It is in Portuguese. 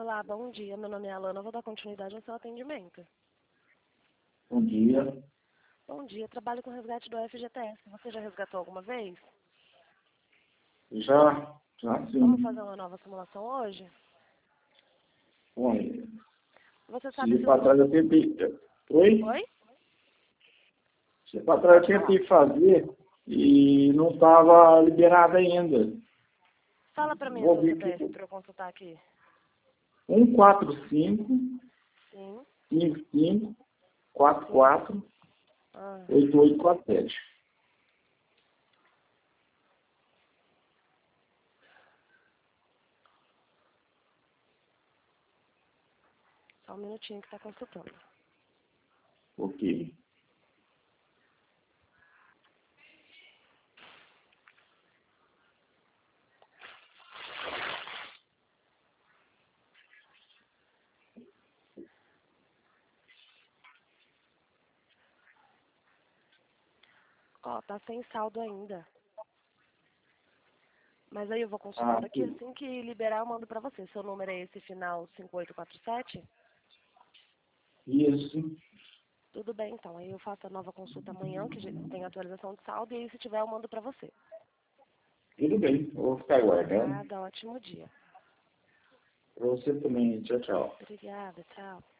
Olá, bom dia. Meu nome é Alana, eu vou dar continuidade ao seu atendimento. Bom dia. Bom dia, trabalho com resgate do FGTS. Você já resgatou alguma vez? Já sim. Vamos fazer uma nova simulação hoje? Olha, Você sabe se para trás eu tentei... Oi? Oi? Para trás eu tentei fazer e não estava liberado ainda. Fala pra mim o Vou seu ver CPF aqui. pra eu consultar aqui. 145 Sim. 55 44 Ah, 8847. só um minutinho que tá consultando. Ok. Ó, tá sem saldo ainda. Mas aí eu vou consultando aqui, Sim. assim que liberar eu mando pra você. Seu número é esse, final 5847? Isso. Tudo bem, então. Aí eu faço a nova consulta amanhã, que já tem atualização de saldo, e aí se tiver eu mando pra você. Tudo bem. Eu vou ficar aguardando. Obrigada, ótimo dia. Para você também. Tchau, tchau. Obrigada, tchau.